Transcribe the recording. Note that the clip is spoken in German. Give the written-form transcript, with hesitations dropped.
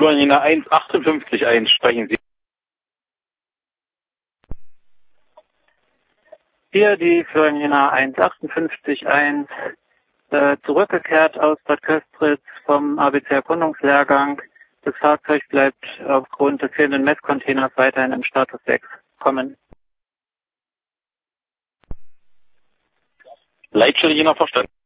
Floriana 158 sprechen Sie. Hier die Floriana 158 zurückgekehrt aus Bad Köstritz vom ABC-Erkundungslehrgang. Das Fahrzeug bleibt aufgrund des fehlenden Messcontainers weiterhin im Status 6 kommen. Leitstelle je nach verstanden.